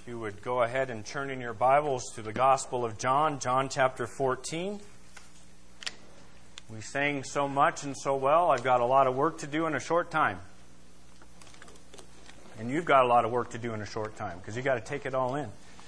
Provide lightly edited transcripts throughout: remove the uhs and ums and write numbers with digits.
If you would go ahead and turn in your Bibles to the Gospel of John, John chapter 14. We sang so much and so well. I've got a lot of work to do in a short time. And you've got a lot of work to do in a short time because you've got to take it all in.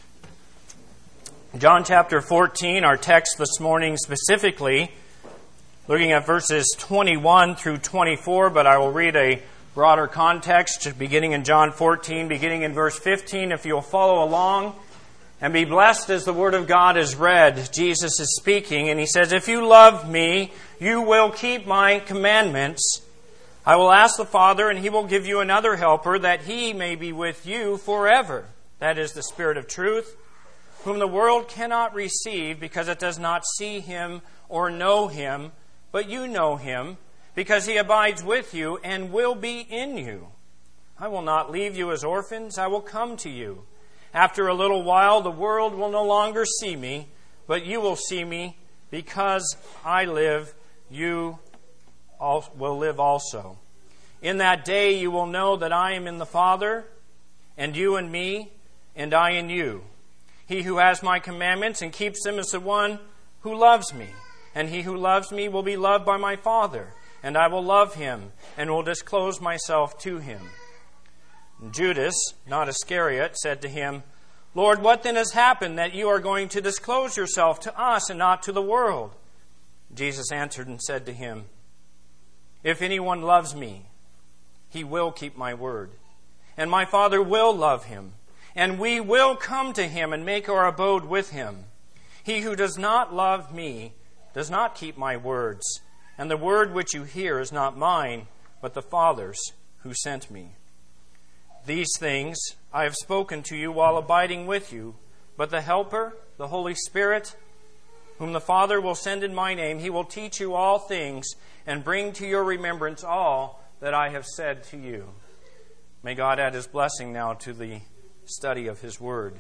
John chapter 14, our text this morning specifically, looking at verses 21 through 24, but I will read a broader context beginning in John 14, beginning in verse 15. If you'll follow along and be blessed as the Word of God is read, Jesus is speaking, and He says, "If you love me, you will keep my commandments. I will ask the Father, and He will give you another helper, that He may be with you forever. That is the Spirit of truth, whom the world cannot receive because it does not see Him or know Him, but you know Him, because He abides with you and will be in you. I will not leave you as orphans. I will come to you. After a little while, the world will no longer see me, but you will see me. Because I live, you will live also. In that day you will know that I am in the Father, and you in me, and I in you. He who has my commandments and keeps them is the one who loves me. And he who loves me will be loved by my Father. And I will love him, and will disclose myself to him." And Judas, not Iscariot, said to him, "Lord, what then has happened that you are going to disclose yourself to us and not to the world?" Jesus answered and said to him, "If anyone loves me, he will keep my word. And my Father will love him, and we will come to him and make our abode with him. He who does not love me does not keep my words. And the word which you hear is not mine, but the Father's who sent me. These things I have spoken to you while abiding with you, but the Helper, the Holy Spirit, whom the Father will send in my name, He will teach you all things and bring to your remembrance all that I have said to you." May God add His blessing now to the study of His Word.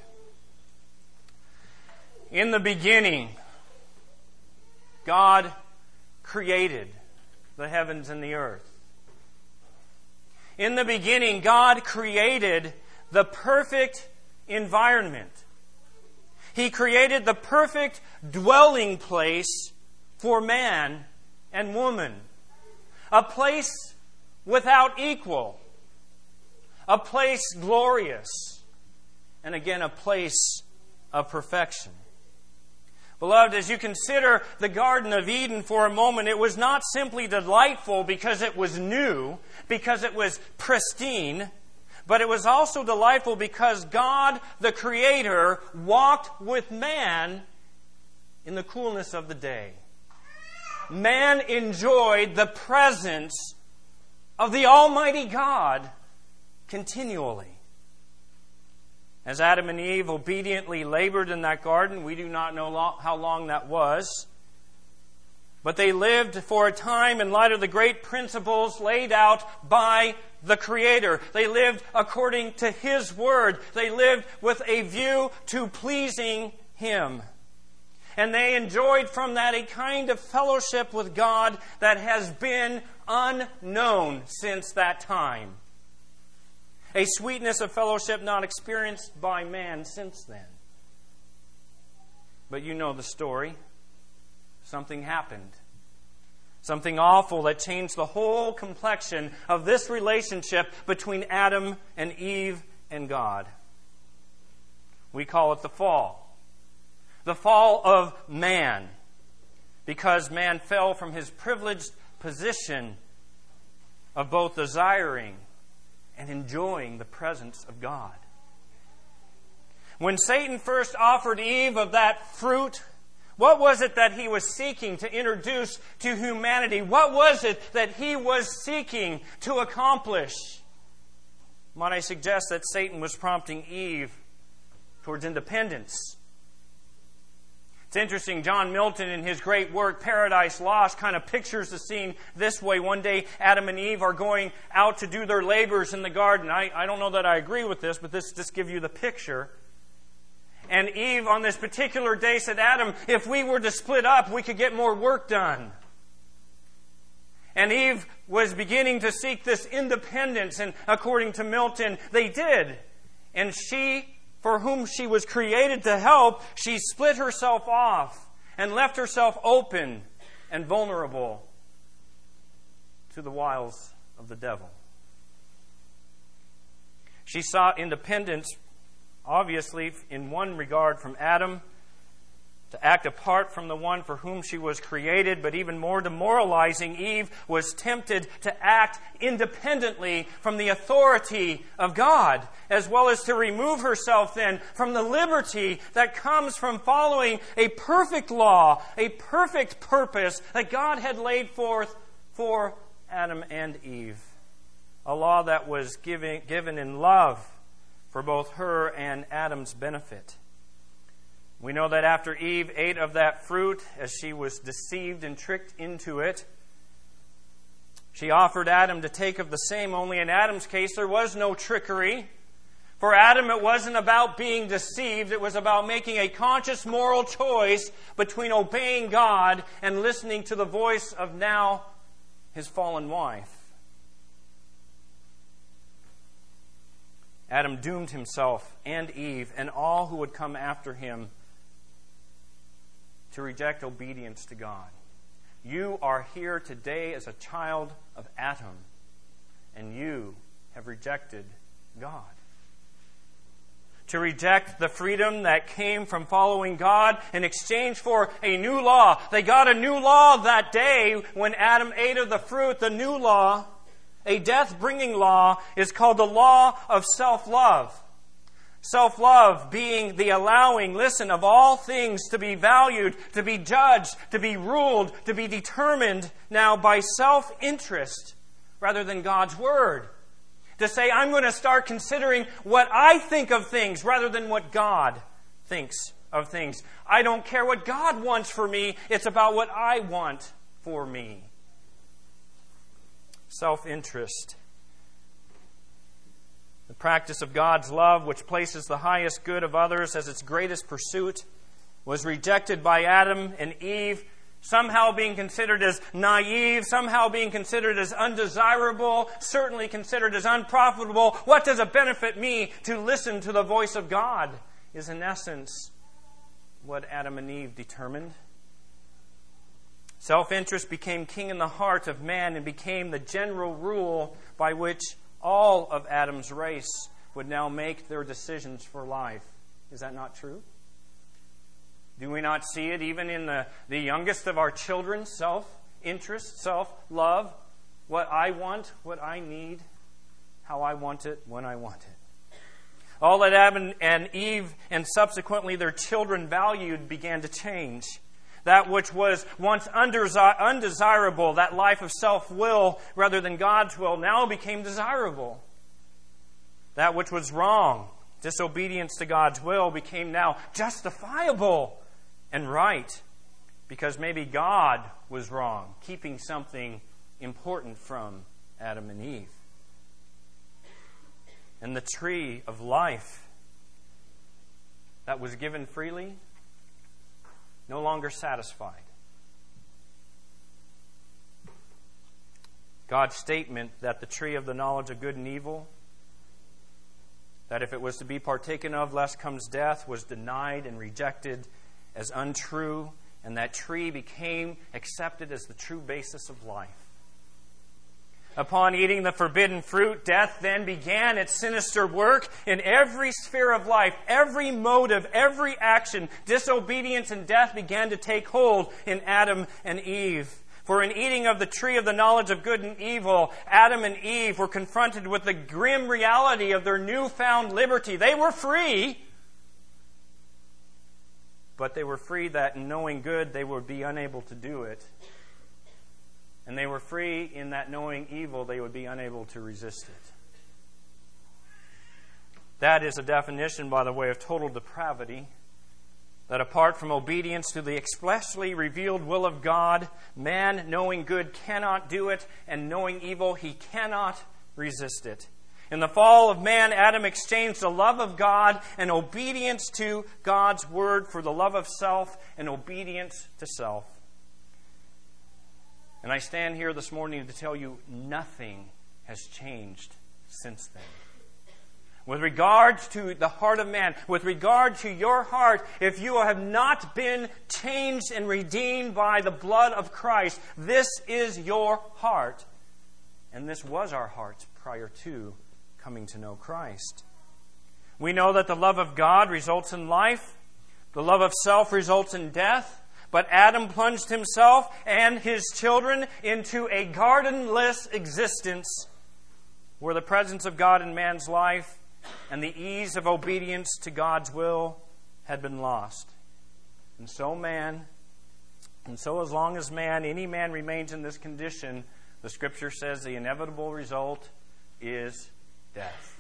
In the beginning, God created the heavens and the earth. In the beginning, God created the perfect environment. He created the perfect dwelling place for man and woman. A place without equal. A place glorious. And again, a place of perfection. Beloved, as you consider the Garden of Eden for a moment, it was not simply delightful because it was new, because it was pristine, but it was also delightful because God, the Creator, walked with man in the coolness of the day. Man enjoyed the presence of the Almighty God continually. As Adam and Eve obediently labored in that garden, we do not know how long that was. But they lived for a time in light of the great principles laid out by the Creator. They lived according to His Word. They lived with a view to pleasing Him. And they enjoyed from that a kind of fellowship with God that has been unknown since that time. A sweetness of fellowship not experienced by man since then. But you know the story. Something happened. Something awful that changed the whole complexion of this relationship between Adam and Eve and God. We call it the fall. The fall of man. Because man fell from his privileged position of both desiring and enjoying the presence of God. When Satan first offered Eve of that fruit, what was it that he was seeking to introduce to humanity? What was it that he was seeking to accomplish? Might I suggest that Satan was prompting Eve towards independence? It's interesting, John Milton in his great work, Paradise Lost, kind of pictures the scene this way. One day, Adam and Eve are going out to do their labors in the garden. I don't know that I agree with this, but this just gives you the picture. And Eve, on this particular day, said, "Adam, if we were to split up, we could get more work done." And Eve was beginning to seek this independence, and according to Milton, they did. And she for whom she was created to help, she split herself off and left herself open and vulnerable to the wiles of the devil. She sought independence, obviously, in one regard from Adam, to act apart from the one for whom she was created, but even more demoralizing, Eve was tempted to act independently from the authority of God, as well as to remove herself then from the liberty that comes from following a perfect law, a perfect purpose that God had laid forth for Adam and Eve. A law that was given in love for both her and Adam's benefit. We know that after Eve ate of that fruit, as she was deceived and tricked into it, she offered Adam to take of the same, only in Adam's case there was no trickery. For Adam, it wasn't about being deceived, it was about making a conscious moral choice between obeying God and listening to the voice of now his fallen wife. Adam doomed himself and Eve and all who would come after him to reject obedience to God. You are here today as a child of Adam, and you have rejected God. To reject the freedom that came from following God in exchange for a new law. They got a new law that day when Adam ate of the fruit. The new law, a death-bringing law, is called the law of self-love. Self-love being the allowing, listen, of all things to be valued, to be judged, to be ruled, to be determined now by self-interest rather than God's Word. To say, I'm going to start considering what I think of things rather than what God thinks of things. I don't care what God wants for me. It's about what I want for me. Self-interest. The practice of God's love, which places the highest good of others as its greatest pursuit, was rejected by Adam and Eve, somehow being considered as naive, somehow being considered as undesirable, certainly considered as unprofitable. What does it benefit me to listen to the voice of God? Is in essence what Adam and Eve determined. Self-interest became king in the heart of man and became the general rule by which all of Adam's race would now make their decisions for life. Is that not true? Do we not see it even in the youngest of our children? Self-interest, self-love, what I want, what I need, how I want it, when I want it. All that Adam and Eve and subsequently their children valued began to change. That which was once undesirable, that life of self-will rather than God's will, now became desirable. That which was wrong, disobedience to God's will, became now justifiable and right, because maybe God was wrong, keeping something important from Adam and Eve. And the tree of life that was given freely, no longer satisfied. God's statement that the tree of the knowledge of good and evil, that if it was to be partaken of, lest comes death, was denied and rejected as untrue, and that tree became accepted as the true basis of life. Upon eating the forbidden fruit, death then began its sinister work in every sphere of life, every motive, every action. Disobedience and death began to take hold in Adam and Eve. For in eating of the tree of the knowledge of good and evil, Adam and Eve were confronted with the grim reality of their newfound liberty. They were free, but they were free that in knowing good, they would be unable to do it. And they were free in that knowing evil, they would be unable to resist it. That is a definition, by the way, of total depravity. That apart from obedience to the expressly revealed will of God, man, knowing good, cannot do it, and knowing evil, he cannot resist it. In the fall of man, Adam exchanged the love of God and obedience to God's word for the love of self and obedience to self. And I stand here this morning to tell you nothing has changed since then. with regard to the heart of man, with regard to your heart, if you have not been changed and redeemed by the blood of Christ, this is your heart. And this was our heart prior to coming to know Christ. We know that the love of God results in life. The love of self results in death. But Adam plunged himself and his children into a gardenless existence where the presence of God in man's life and the ease of obedience to God's will had been lost. And so as long as any man remains in this condition, the Scripture says the inevitable result is death.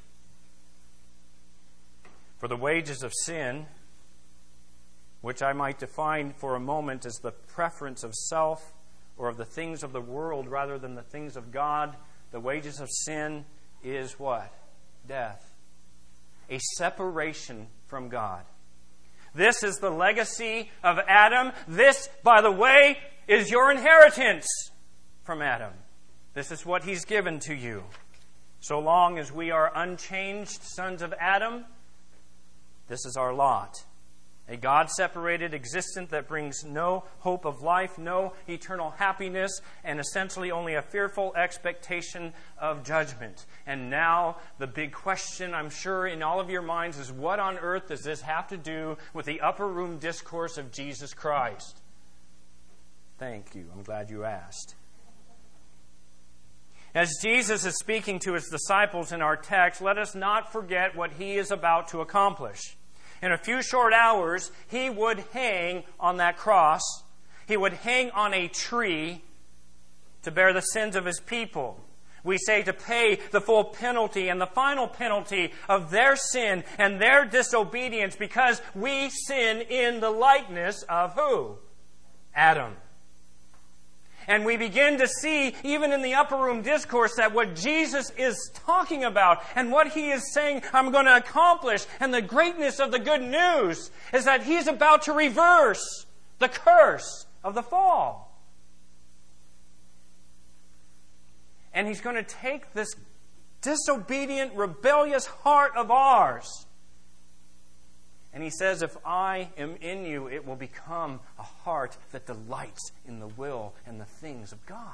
For the wages of sin, which I might define for a moment as the preference of self or of the things of the world rather than the things of God, the wages of sin is what? Death. A separation from God. This is the legacy of Adam. This, by the way, is your inheritance from Adam. This is what he's given to you. So long as we are unchanged sons of Adam, this is our lot. A God-separated existence that brings no hope of life, no eternal happiness, and essentially only a fearful expectation of judgment. And now, the big question, I'm sure, in all of your minds is, what on earth does this have to do with the upper room discourse of Jesus Christ? Thank you. I'm glad you asked. As Jesus is speaking to his disciples in our text, let us not forget what he is about to accomplish. In a few short hours, he would hang on that cross. He would hang on a tree to bear the sins of his people. We say to pay the full penalty and the final penalty of their sin and their disobedience, because we sin in the likeness of who? Adam. And we begin to see, even in the upper room discourse, that what Jesus is talking about and what he is saying, I'm going to accomplish, and the greatness of the good news is that he's about to reverse the curse of the fall. And he's going to take this disobedient, rebellious heart of ours. And he says, if I am in you, it will become a heart that delights in the will and the things of God.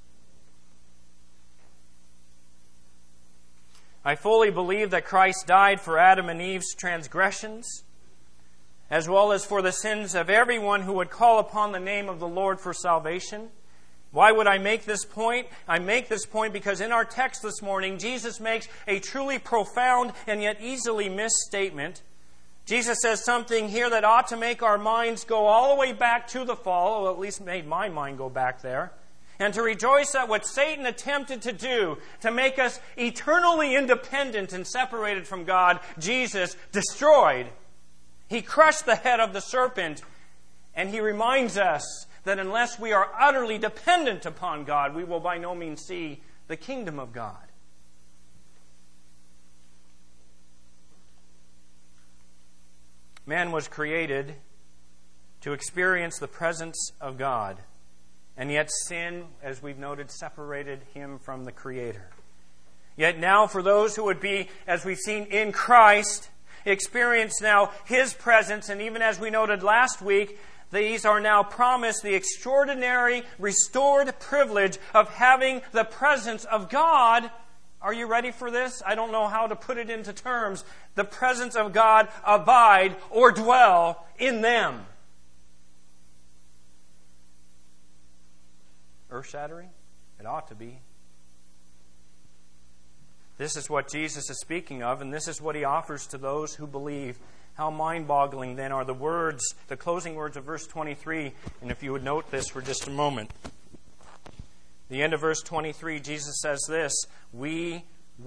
I fully believe that Christ died for Adam and Eve's transgressions, as well as for the sins of everyone who would call upon the name of the Lord for salvation. Why would I make this point? I make this point because in our text this morning, Jesus makes a truly profound and yet easily missed statement. Jesus says something here that ought to make our minds go all the way back to the fall, or at least made my mind go back there, and to rejoice at what Satan attempted to do to make us eternally independent and separated from God, Jesus destroyed. He crushed the head of the serpent, and he reminds us that unless we are utterly dependent upon God, we will by no means see the kingdom of God. Man was created to experience the presence of God. And yet sin, as we've noted, separated him from the Creator. Yet now for those who would be, as we've seen in Christ, experience now his presence, and even as we noted last week, these are now promised the extraordinary restored privilege of having the presence of God. Are you ready for this? I don't know how to put it into terms. The presence of God abide or dwell in them. Earth-shattering? It ought to be. This is what Jesus is speaking of, and this is what he offers to those who believe. How mind-boggling then are the words, the closing words of verse 23. And if you would note this for just a moment. The end of verse 23, Jesus says this, we,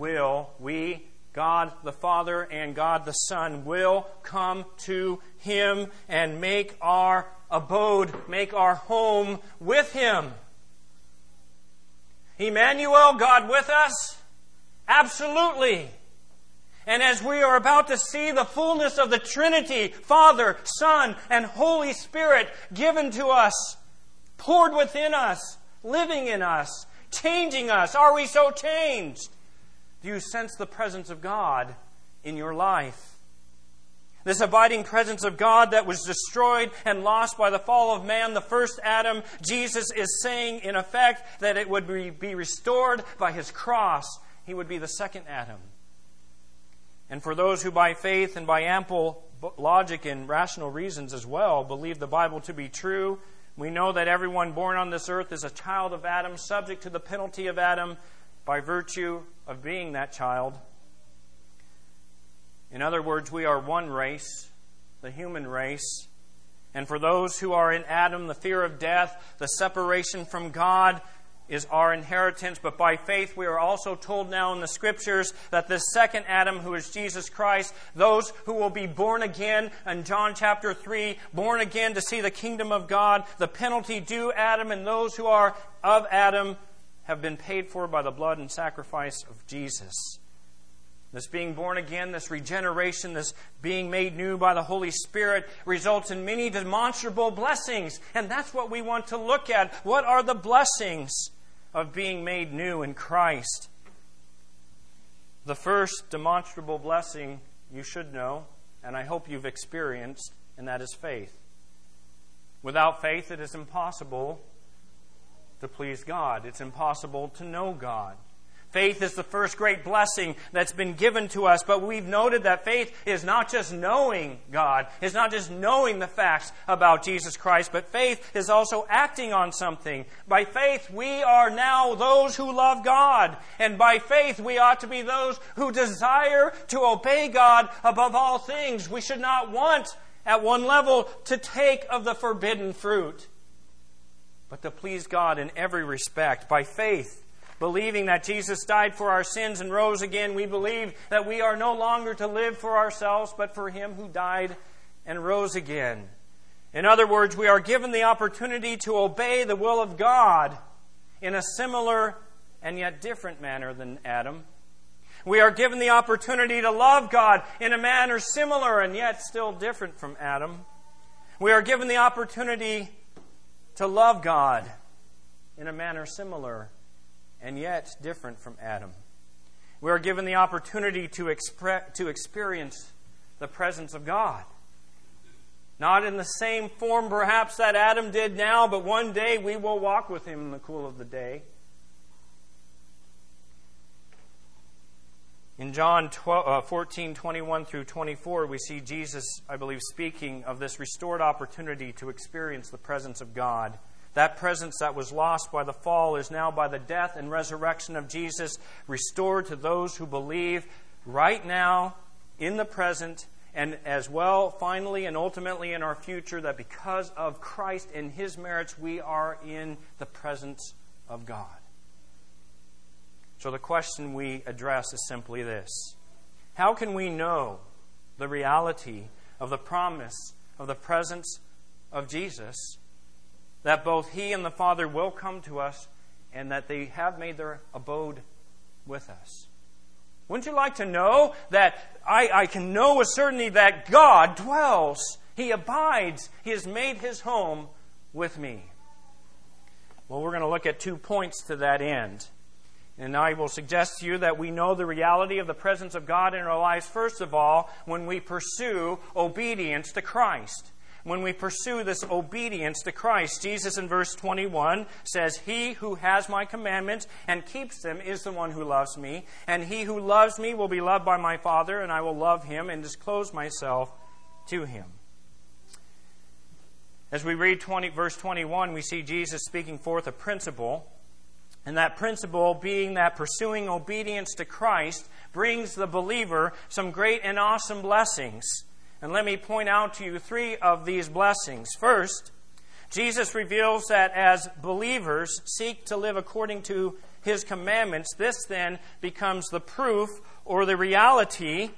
God the Father and God the Son, will come to him and make our abode, make our home with him. Emmanuel, God with us? Absolutely. And as we are about to see the fullness of the Trinity, Father, Son, and Holy Spirit given to us, poured within us, living in us, changing us. Are we so changed? Do you sense the presence of God in your life? This abiding presence of God that was destroyed and lost by the fall of man, the first Adam, Jesus is saying in effect that it would be restored by His cross. He would be the second Adam. And for those who by faith and by ample logic and rational reasons as well believe the Bible to be true, we know that everyone born on this earth is a child of Adam, subject to the penalty of Adam by virtue of being that child. In other words, we are one race, the human race. And for those who are in Adam, the fear of death, the separation from God is our inheritance. But by faith, we are also told now in the Scriptures that this second Adam, who is Jesus Christ, those who will be born again, in John chapter 3, born again to see the kingdom of God, the penalty due Adam, and those who are of Adam have been paid for by the blood and sacrifice of Jesus. This being born again, this regeneration, this being made new by the Holy Spirit results in many demonstrable blessings. And that's what we want to look at. What are the blessings of being made new in Christ? The first demonstrable blessing you should know, and I hope you've experienced, and that is faith. Without faith, it is impossible to please God. It's impossible to know God. Faith is the first great blessing that's been given to us, but we've noted that faith is not just knowing God, it's not just knowing the facts about Jesus Christ, but faith is also acting on something. By faith, we are now those who love God, and by faith, we ought to be those who desire to obey God above all things. We should not want, at one level, to take of the forbidden fruit, but to please God in every respect. By faith, believing that Jesus died for our sins and rose again, we believe that we are no longer to live for ourselves, but for Him who died and rose again. In other words, we are given the opportunity to obey the will of God in a similar and yet different manner than Adam. We are given the opportunity to love God in a manner similar and yet still different from Adam. We are given the opportunity to love God in a manner similar and yet different from Adam. We are given the opportunity to experience the presence of God. Not in the same form perhaps that Adam did now, but one day we will walk with Him in the cool of the day. In John 14:21 through 24, we see Jesus, I believe, speaking of this restored opportunity to experience the presence of God. That presence that was lost by the fall is now, by the death and resurrection of Jesus, restored to those who believe right now, in the present, and as well, finally and ultimately in our future, that because of Christ and His merits, we are in the presence of God. So the question we address is simply this: how can we know the reality of the promise of the presence of Jesus, that both He and the Father will come to us and that they have made their abode with us? Wouldn't you like to know that I can know with certainty that God dwells, He abides, He has made His home with me? Well, we're going to look at 2 points to that end. And I will suggest to you that we know the reality of the presence of God in our lives, first of all, when we pursue obedience to Christ. When we pursue this obedience to Christ. Jesus in verse 21 says, "He who has my commandments and keeps them is the one who loves me. And he who loves me will be loved by my Father, and I will love him and disclose myself to him." As we read verse 21, we see Jesus speaking forth a principle. And that principle being that pursuing obedience to Christ brings the believer some great and awesome blessings. And let me point out to you 3 of these blessings. First, Jesus reveals that as believers seek to live according to His commandments, this then becomes the proof or the reality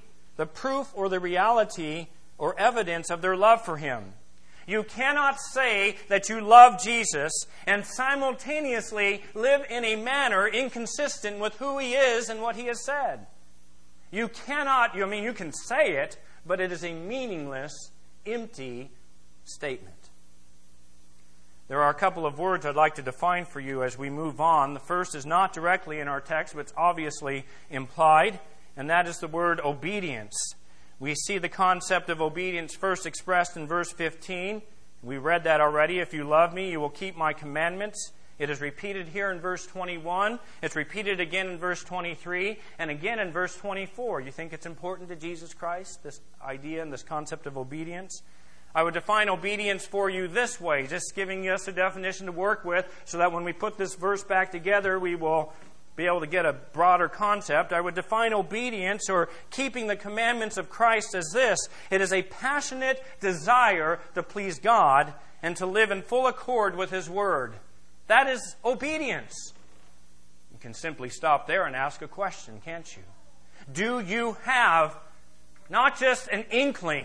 or evidence of their love for Him. You cannot say that you love Jesus and simultaneously live in a manner inconsistent with who He is and what He has said. You cannot, you can say it, but it is a meaningless, empty statement. There are a couple of words I'd like to define for you as we move on. The first is not directly in our text, but it's obviously implied, and that is the word obedience. We see the concept of obedience first expressed in verse 15. We read that already. If you love me, you will keep my commandments. It is repeated here in verse 21. It's repeated again in verse 23 and again in verse 24. You think it's important to Jesus Christ, this idea and this concept of obedience? I would define obedience for you this way, just giving us a definition to work with so that when we put this verse back together, we will be able to get a broader concept. I would define obedience or keeping the commandments of Christ as this. It is a passionate desire to please God and to live in full accord with His Word. That is obedience. You can simply stop there and ask a question, can't you? Do you have not just an inkling,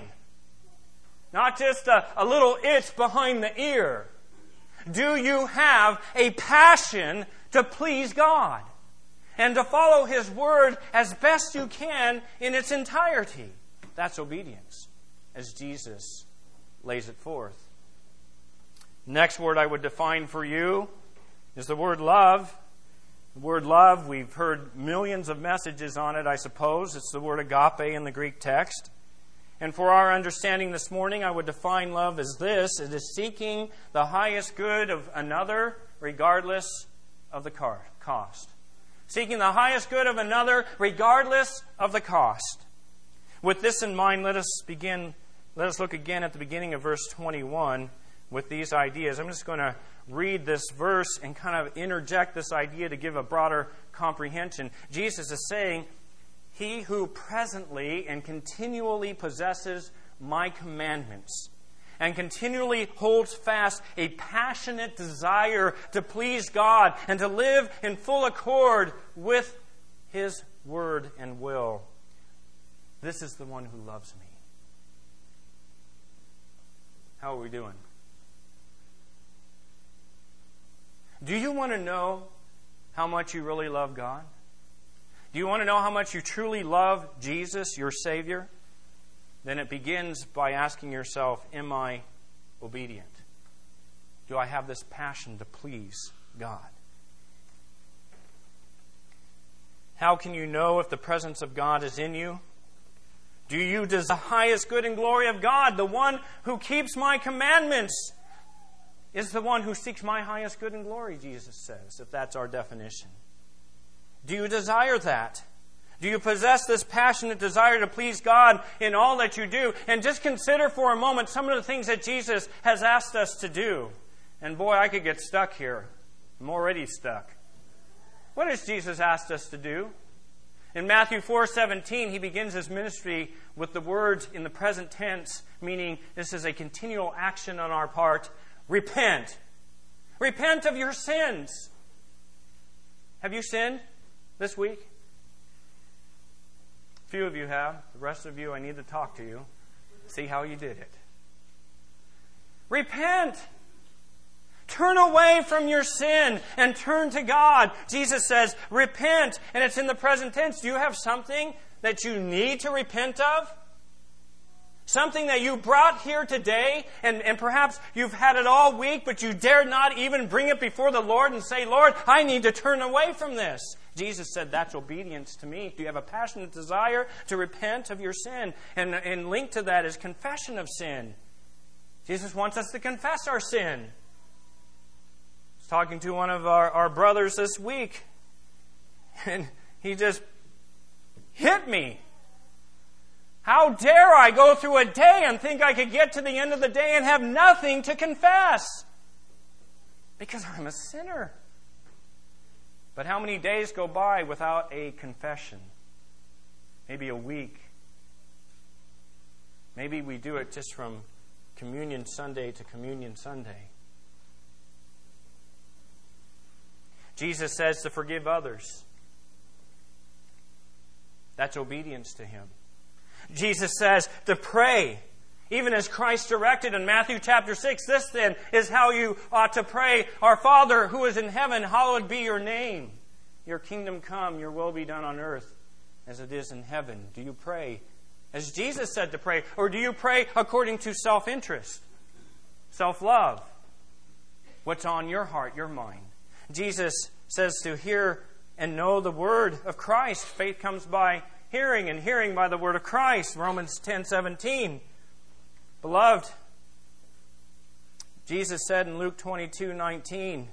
not just a little itch behind the ear? Do you have a passion to please God and to follow His Word as best you can in its entirety? That's obedience, as Jesus lays it forth. Next word I would define for you is the word love. The word love, we've heard millions of messages on it, I suppose. It's the word agape in the Greek text. And for our understanding this morning, I would define love as this. It is seeking the highest good of another regardless of the cost. Seeking the highest good of another regardless of the cost. With this in mind, let us look again at the beginning of verse 21 with these ideas. I'm just going to read this verse and kind of interject this idea to give a broader comprehension. Jesus is saying, "He who presently and continually possesses my commandments and continually holds fast a passionate desire to please God and to live in full accord with His Word and will, this is the one who loves me." How are we doing? Do you want to know how much you really love God? Do you want to know how much you truly love Jesus, your Savior? Then it begins by asking yourself, am I obedient? Do I have this passion to please God? How can you know if the presence of God is in you? Do you desire the highest good and glory of God? The one who keeps my commandments is the one who seeks my highest good and glory, Jesus says, if that's our definition. Do you desire that? Do you possess this passionate desire to please God in all that you do? And just consider for a moment some of the things that Jesus has asked us to do. And boy, I could get stuck here. I'm already stuck. What has Jesus asked us to do? In Matthew 4:17, He begins His ministry with the words in the present tense, meaning this is a continual action on our part. Repent. Repent of your sins. Have you sinned this week? A few of you have. The rest of you, I need to talk to you. See how you did it. Repent. Turn away from your sin and turn to God. Jesus says, repent. And it's in the present tense. Do you have something that you need to repent of? Something that you brought here today, and perhaps you've had it all week, but you dared not even bring it before the Lord and say, Lord, I need to turn away from this. Jesus said, that's obedience to me. Do you have a passionate desire to repent of your sin? And linked to that is confession of sin. Jesus wants us to confess our sin. I was talking to one of our brothers this week, and he just hit me. How dare I go through a day and think I could get to the end of the day and have nothing to confess? Because I'm a sinner. But how many days go by without a confession? Maybe a week. Maybe we do it just from Communion Sunday to Communion Sunday. Jesus says to forgive others. That's obedience to Him. Jesus says to pray, even as Christ directed in Matthew chapter 6. This then is how you ought to pray. Our Father who is in heaven, hallowed be your name. Your kingdom come, your will be done on earth as it is in heaven. Do you pray as Jesus said to pray? Or do you pray according to self-interest, self-love? what's on your heart, your mind. Jesus says to hear and know the word of Christ. Faith comes by hearing, and hearing by the word of Christ. Romans 10:17. Beloved, Jesus said in Luke 22:19,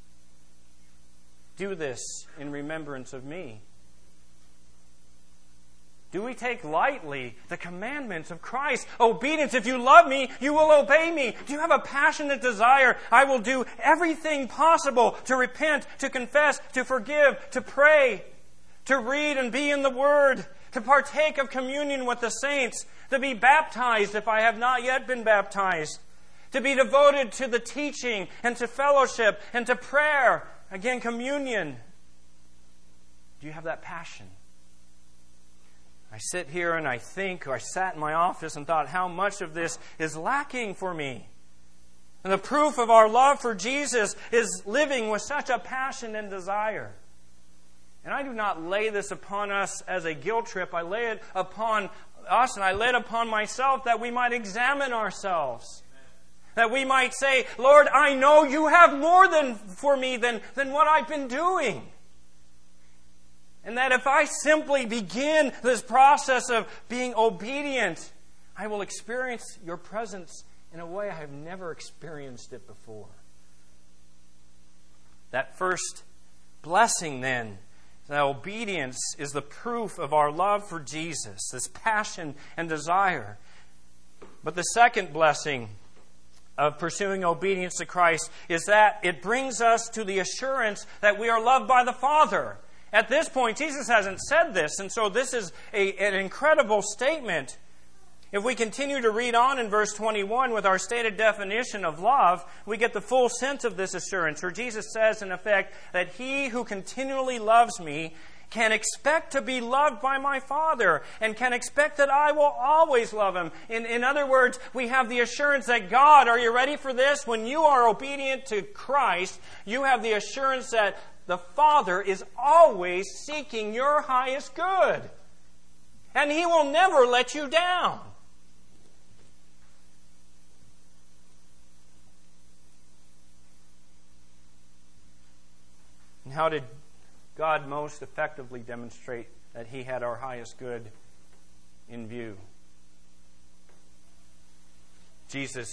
do this in remembrance of me. Do we take lightly the commandments of Christ? Obedience, if you love me, you will obey me. Do you have a passionate desire? I will do everything possible to repent, to confess, to forgive, to pray, to read and be in the Word, to partake of communion with the saints, to be baptized if I have not yet been baptized, to be devoted to the teaching and to fellowship and to prayer. Again, communion. Do you have that passion? I sit here and I think, or I sat in my office and thought how much of this is lacking for me. And the proof of our love for Jesus is living with such a passion and desire. And I do not lay this upon us as a guilt trip. I lay it upon us and I lay it upon myself that we might examine ourselves. That we might say, Lord, I know you have more for me than what I've been doing. And that if I simply begin this process of being obedient, I will experience your presence in a way I have never experienced it before. That first blessing then, that obedience is the proof of our love for Jesus, this passion and desire. But the second blessing of pursuing obedience to Christ is that it brings us to the assurance that we are loved by the Father. At this point, Jesus hasn't said this, and so this is an incredible statement. If we continue to read on in verse 21 with our stated definition of love, we get the full sense of this assurance, where Jesus says, in effect, that he who continually loves me can expect to be loved by my Father, and can expect that I will always love him. In other words, we have the assurance that God, are you ready for this? When you are obedient to Christ, you have the assurance that the Father is always seeking your highest good. And He will never let you down. And how did God most effectively demonstrate that He had our highest good in view? Jesus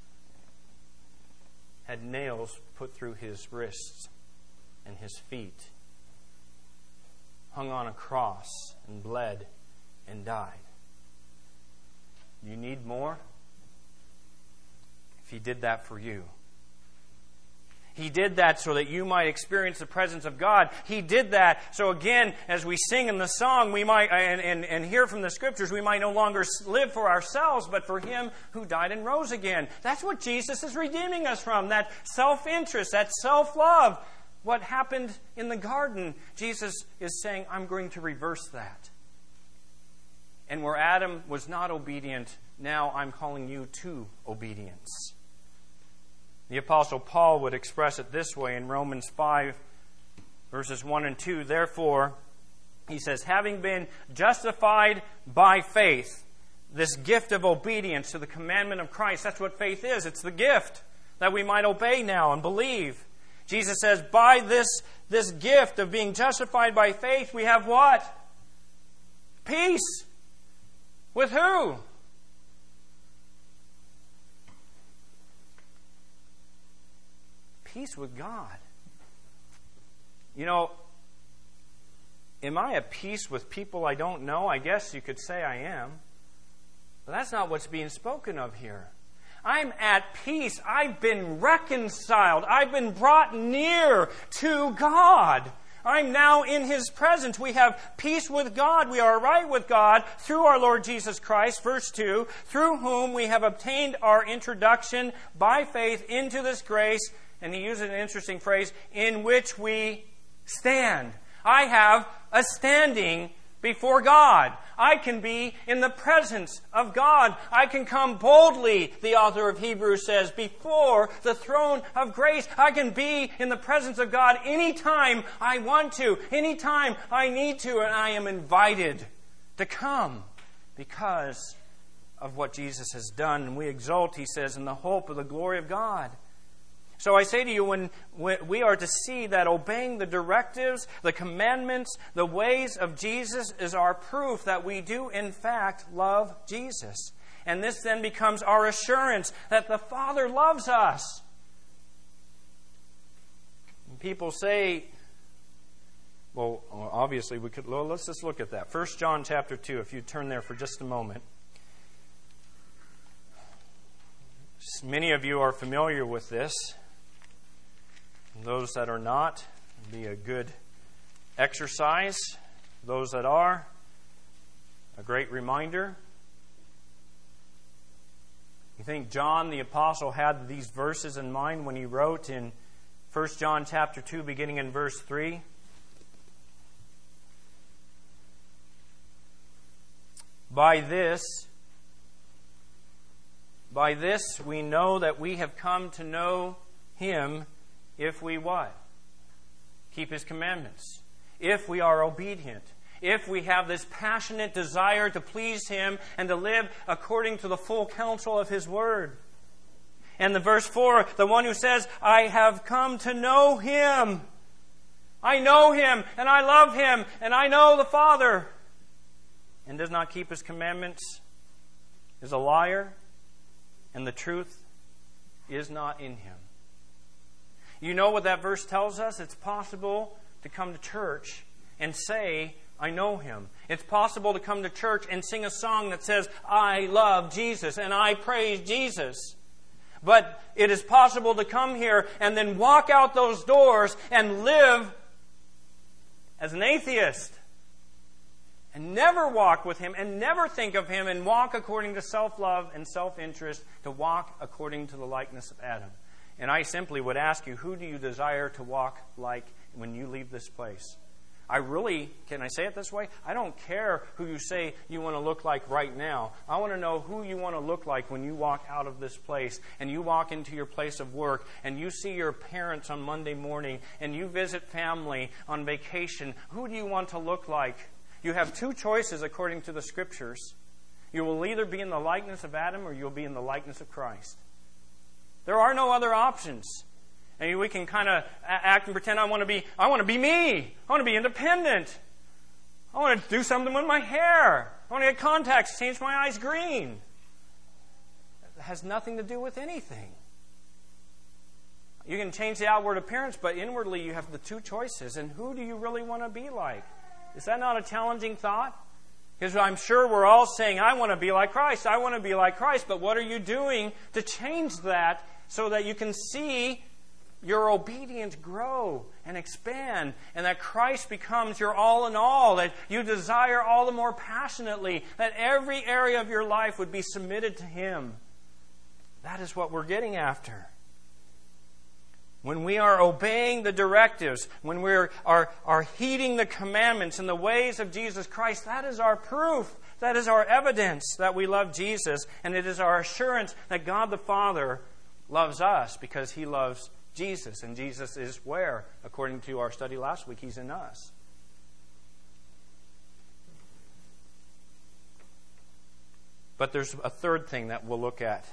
had nails put through His wrists and His feet, hung on a cross and bled and died. You need more? If He did that for you. He did that so that you might experience the presence of God. He did that so, again, as we sing in the song, we might and hear from the Scriptures, we might no longer live for ourselves, but for Him who died and rose again. That's what Jesus is redeeming us from, that self-interest, that self-love. What happened in the garden, Jesus is saying, I'm going to reverse that. And where Adam was not obedient, now I'm calling you to obedience. The Apostle Paul would express it this way in Romans 5, verses 1 and 2. Therefore, he says, having been justified by faith, this gift of obedience to the commandment of Christ, that's what faith is. It's the gift that we might obey now and believe. Jesus says, by this gift of being justified by faith, we have what? Peace. With who? Peace with God. You know, am I at peace with people I don't know? I guess you could say I am. But that's not what's being spoken of here. I'm at peace. I've been reconciled. I've been brought near to God. I'm now in His presence. We have peace with God. We are right with God through our Lord Jesus Christ, verse 2, through whom we have obtained our introduction by faith into this grace. And he uses an interesting phrase, in which we stand. I have a standing before God. I can be in the presence of God. I can come boldly, the author of Hebrews says, before the throne of grace. I can be in the presence of God anytime I want to, anytime I need to, and I am invited to come because of what Jesus has done. And we exult, he says, in the hope of the glory of God. So I say to you, when we are to see that obeying the directives, the commandments, the ways of Jesus is our proof that we do in fact love Jesus. And this then becomes our assurance that the Father loves us. And people say, well, obviously let's just look at that. 1 John chapter 2, if you turn there for just a moment. Many of you are familiar with this. Those that are not, it'll be a good exercise. Those that are, a great reminder. You think John the Apostle had these verses in mind when he wrote in 1 John chapter 2, beginning in verse 3? By this we know that we have come to know Him if we what? Keep His commandments. If we are obedient. If we have this passionate desire to please Him and to live according to the full counsel of His Word. And the verse 4, the one who says, I have come to know Him. I know Him and I love Him and I know the Father. And does not keep His commandments is a liar, and the truth is not in him. You know what that verse tells us? It's possible to come to church and say, I know Him. It's possible to come to church and sing a song that says, I love Jesus and I praise Jesus. But it is possible to come here and then walk out those doors and live as an atheist. And never walk with Him and never think of Him and walk according to self-love and self-interest, to walk according to the likeness of Adam. And I simply would ask you, who do you desire to walk like when you leave this place? Can I say it this way? I don't care who you say you want to look like right now. I want to know who you want to look like when you walk out of this place and you walk into your place of work and you see your parents on Monday morning and you visit family on vacation. Who do you want to look like? You have two choices according to the Scriptures. You will either be in the likeness of Adam or you'll be in the likeness of Christ. There are no other options. And we can kind of act and pretend I want to be me. I want to be independent. I want to do something with my hair. I want to get contacts, change my eyes green. It has nothing to do with anything. You can change the outward appearance, but inwardly you have the two choices. And who do you really want to be like? Is that not a challenging thought? Because I'm sure we're all saying, I want to be like Christ. I want to be like Christ. But what are you doing to change that so that you can see your obedience grow and expand, and that Christ becomes your all in all, that you desire all the more passionately, that every area of your life would be submitted to Him? That is what we're getting after. When we are obeying the directives, when we are heeding the commandments and the ways of Jesus Christ, that is our proof, that is our evidence that we love Jesus, and it is our assurance that God the Father loves us because He loves Jesus. And Jesus is where? According to our study last week, He's in us. But there's a third thing that we'll look at.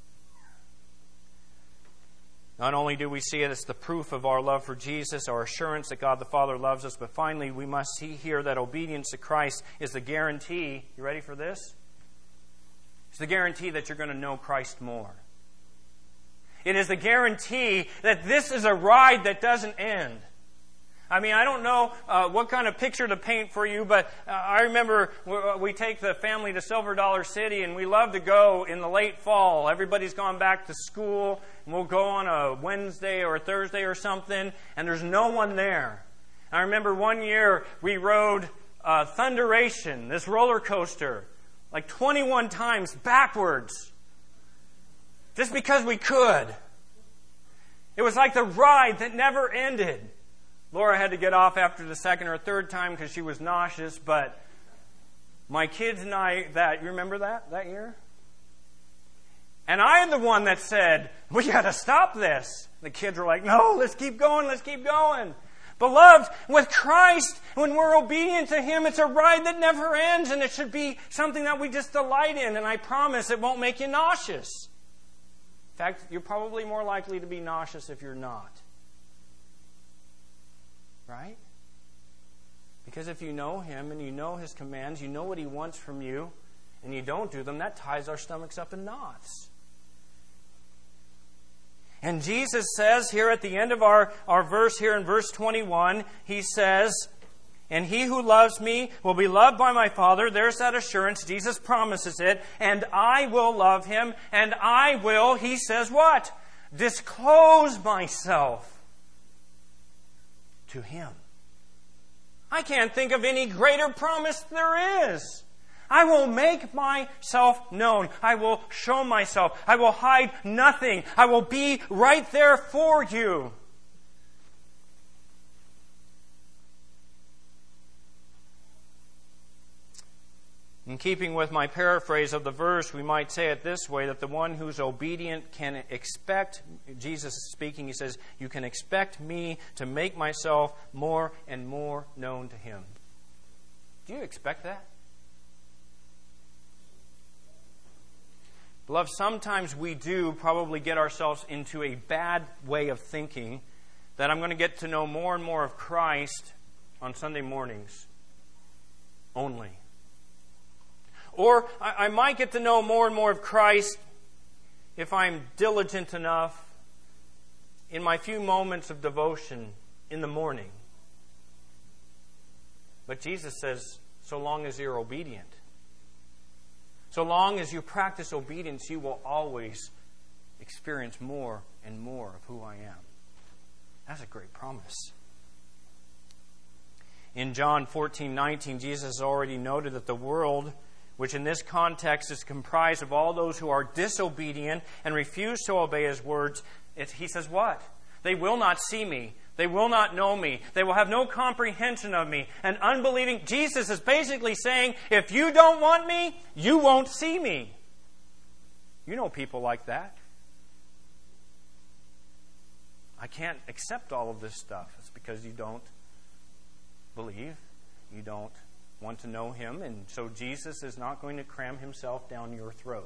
Not only do we see it as the proof of our love for Jesus, our assurance that God the Father loves us, but finally we must see here that obedience to Christ is the guarantee. You ready for this? It's the guarantee that you're going to know Christ more. It is the guarantee that this is a ride that doesn't end. I mean, I don't know what kind of picture to paint for you, but I remember we take the family to Silver Dollar City, and we love to go in the late fall. Everybody's gone back to school, and we'll go on a Wednesday or a Thursday or something, and there's no one there. I remember one year we rode Thunderation, this roller coaster, like 21 times backwards. Just because we could. It was like the ride that never ended. Laura had to get off after the second or third time because she was nauseous, but my kids and I, you remember that year? And I am the one that said, we got to stop this. The kids were like, no, let's keep going, let's keep going. Beloved, with Christ, when we're obedient to Him, it's a ride that never ends, and it should be something that we just delight in, and I promise it won't make you nauseous. In fact, you're probably more likely to be nauseous if you're not. Right? Because if you know Him and you know His commands, you know what He wants from you, and you don't do them, that ties our stomachs up in knots. And Jesus says here at the end of our verse here in verse 21, He says, "And he who loves me will be loved by my Father." There's that assurance. Jesus promises it. "And I will love him, and I will," He says what? "Disclose myself to him." I can't think of any greater promise there is. I will make myself known. I will show myself. I will hide nothing. I will be right there for you. In keeping with my paraphrase of the verse, we might say it this way, that the one who's obedient can expect, Jesus is speaking, He says, "You can expect me to make myself more and more known to him." Do you expect that? Beloved, sometimes we do probably get ourselves into a bad way of thinking that I'm going to get to know more and more of Christ on Sunday mornings only. Or I might get to know more and more of Christ if I'm diligent enough in my few moments of devotion in the morning. But Jesus says, so long as you're obedient, so long as you practice obedience, you will always experience more and more of who I am. That's a great promise. In John 14:19, Jesus has already noted that the world, which in this context is comprised of all those who are disobedient and refuse to obey His words, He says what? They will not see me. They will not know me. They will have no comprehension of me. And unbelieving, Jesus is basically saying, if you don't want me, you won't see me. You know people like that. I can't accept all of this stuff. It's because you don't believe. You don't want to know Him. And so Jesus is not going to cram Himself down your throat.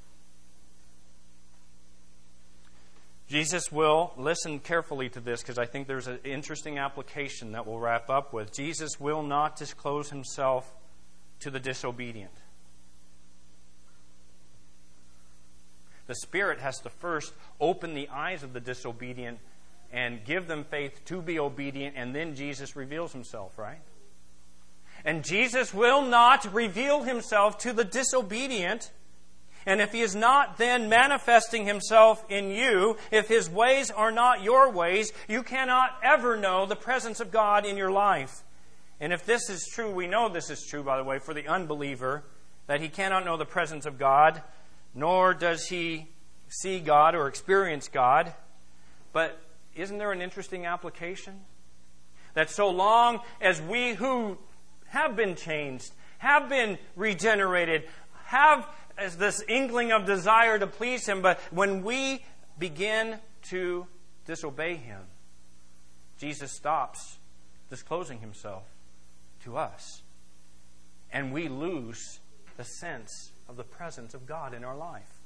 Jesus will, listen carefully to this because I think there's an interesting application that we'll wrap up with. Jesus will not disclose Himself to the disobedient. The Spirit has to first open the eyes of the disobedient and give them faith to be obedient, and then Jesus reveals Himself, right? And Jesus will not reveal Himself to the disobedient. And if He is not then manifesting Himself in you, if His ways are not your ways, you cannot ever know the presence of God in your life. And if this is true, we know this is true, by the way, for the unbeliever, that he cannot know the presence of God, nor does he see God or experience God. But isn't there an interesting application? That so long as we who have been changed, have been regenerated, have as this inkling of desire to please Him, but when we begin to disobey Him, Jesus stops disclosing Himself to us. And we lose the sense of the presence of God in our life.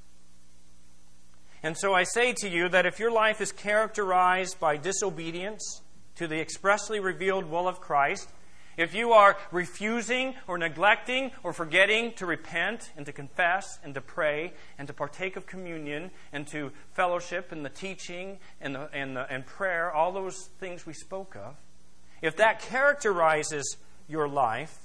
And so I say to you that if your life is characterized by disobedience to the expressly revealed will of Christ, if you are refusing or neglecting or forgetting to repent and to confess and to pray and to partake of communion and to fellowship and the teaching and prayer, all those things we spoke of, if that characterizes your life,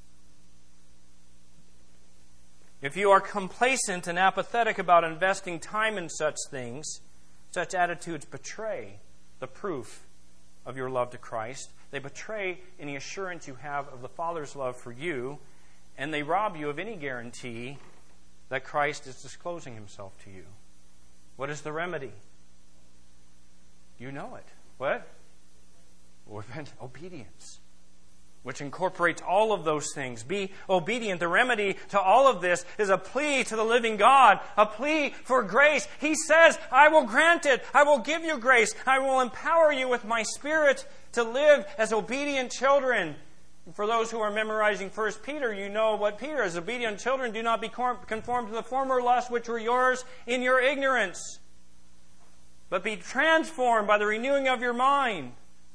if you are complacent and apathetic about investing time in such things, such attitudes betray the proof of your love to Christ. They betray any assurance you have of the Father's love for you, and they rob you of any guarantee that Christ is disclosing Himself to you. What is the remedy? You know it. What? Obedience, which incorporates all of those things. Be obedient. The remedy to all of this is a plea to the living God, a plea for grace. He says, I will grant it. I will give you grace. I will empower you with my Spirit to live as obedient children. For those who are memorizing 1 Peter, you know what Peter is. Obedient children, do not be conformed to the former lusts which were yours in your ignorance, but be transformed by the renewing of your mind.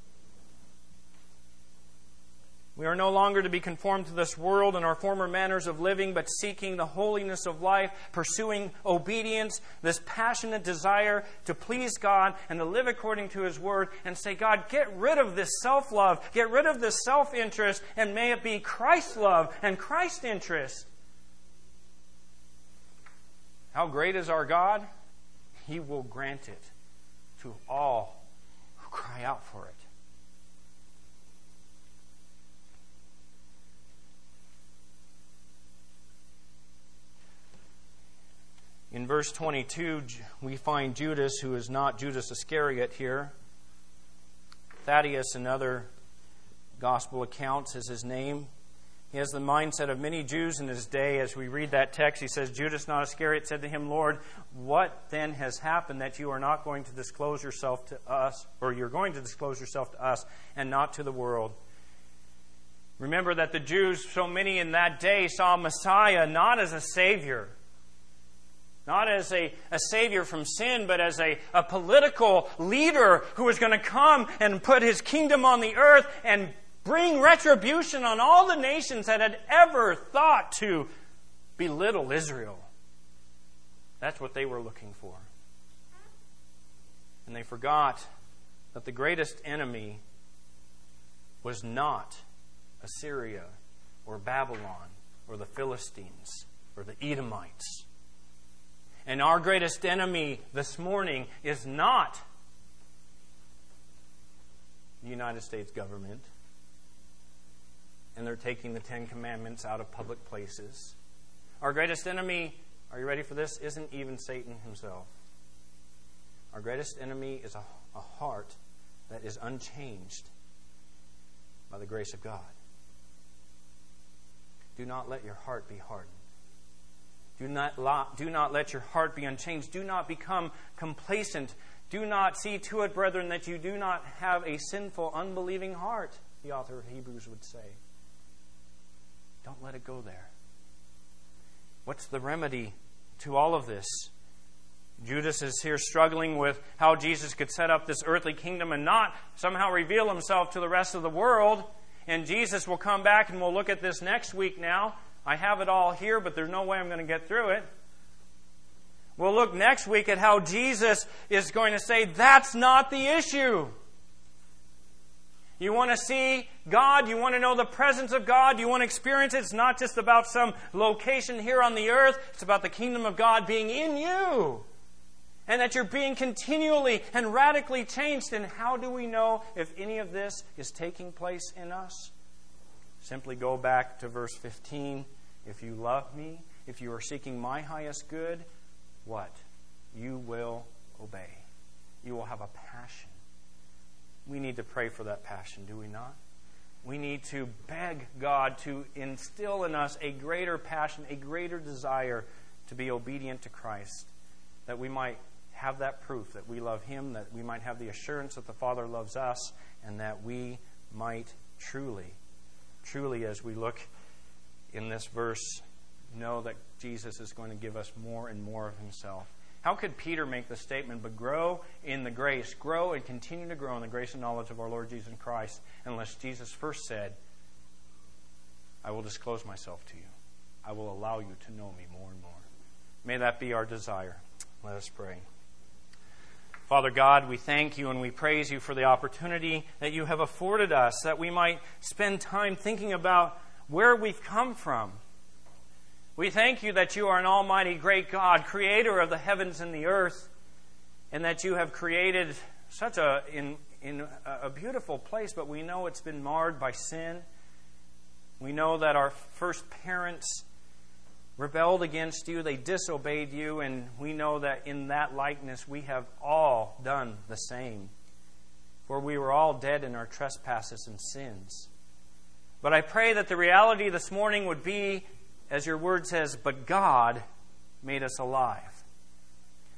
We are no longer to be conformed to this world and our former manners of living, but seeking the holiness of life, pursuing obedience, this passionate desire to please God and to live according to His Word, and say, God, get rid of this self-love, get rid of this self-interest, and may it be Christ-love and Christ-interest. How great is our God? He will grant it to all who cry out for it. In verse 22, we find Judas, who is not Judas Iscariot here. Thaddeus, in other gospel accounts, is his name. He has the mindset of many Jews in his day. As we read that text, he says, Judas, not Iscariot, said to him, Lord, what then has happened that you are not going to disclose yourself to us, or you're going to disclose yourself to us and not to the world? Remember that the Jews, so many in that day, saw Messiah not as a Savior, not as a Savior from sin, but as a political leader who was going to come and put His kingdom on the earth and bring retribution on all the nations that had ever thought to belittle Israel. That's what they were looking for. And they forgot that the greatest enemy was not Assyria or Babylon or the Philistines or the Edomites. And our greatest enemy this morning is not the United States government, and they're taking the Ten Commandments out of public places. Our greatest enemy, are you ready for this, isn't even Satan himself. Our greatest enemy is a heart that is unchanged by the grace of God. Do not let your heart be hardened. Do not let your heart be unchanged. Do not become complacent. Do not see to it, brethren, that you do not have a sinful, unbelieving heart, the author of Hebrews would say. Don't let it go there. What's the remedy to all of this? Judas is here struggling with how Jesus could set up this earthly kingdom and not somehow reveal Himself to the rest of the world. And Jesus will come back, and we'll look at this next week now. I have it all here, but there's no way I'm going to get through it. We'll look next week at how Jesus is going to say, that's not the issue. You want to see God? You want to know the presence of God? You want to experience it? It's not just about some location here on the earth. It's about the kingdom of God being in you. And that you're being continually and radically changed. And how do we know if any of this is taking place in us? Simply go back to verse 15. If you love me, if you are seeking my highest good, what? You will obey. You will have a passion. We need to pray for that passion, do we not? We need to beg God to instill in us a greater passion, a greater desire to be obedient to Christ, that we might have that proof that we love Him, that we might have the assurance that the Father loves us, and that we might truly, as we look in this verse, know that Jesus is going to give us more and more of Himself. How could Peter make the statement, but grow in the grace, grow and continue to grow in the grace and knowledge of our Lord Jesus Christ, unless Jesus first said, I will disclose myself to you. I will allow you to know me more and more. May that be our desire. Let us pray. Father God, we thank you and we praise you for the opportunity that you have afforded us, that we might spend time thinking about where we've come from. We thank you that you are an almighty great God, creator of the heavens and the earth, and that you have created such a beautiful place, but we know it's been marred by sin. We know that our first parents rebelled against you, they disobeyed you, and we know that in that likeness we have all done the same. For we were all dead in our trespasses and sins. But I pray that the reality this morning would be, as your word says, but God made us alive.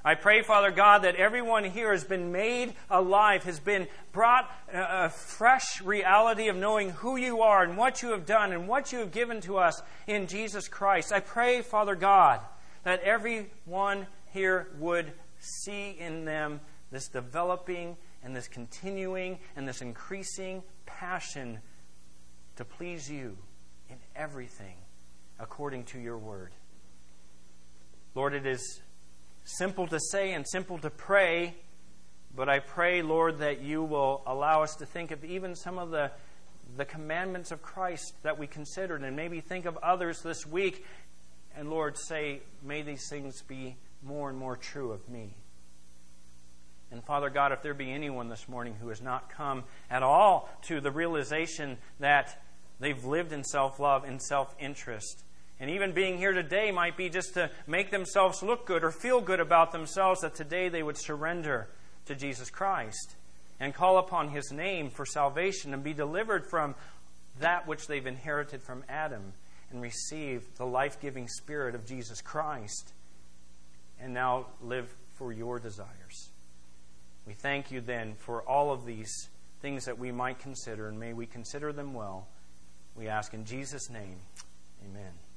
I pray, Father God, that everyone here has been made alive, has been brought a fresh reality of knowing who you are and what you have done and what you have given to us in Jesus Christ. I pray, Father God, that everyone here would see in them this developing and this continuing and this increasing passion to please you in everything according to your word. Lord, it is simple to say and simple to pray, but I pray, Lord, that you will allow us to think of even some of the commandments of Christ that we considered, and maybe think of others this week, and Lord, say, may these things be more and more true of me. And Father God, if there be anyone this morning who has not come at all to the realization that they've lived in self-love and self-interest, and even being here today might be just to make themselves look good or feel good about themselves, that today they would surrender to Jesus Christ and call upon His name for salvation and be delivered from that which they've inherited from Adam and receive the life-giving Spirit of Jesus Christ and now live for your desires. We thank you then for all of these things that we might consider, and may we consider them well. We ask in Jesus' name, amen.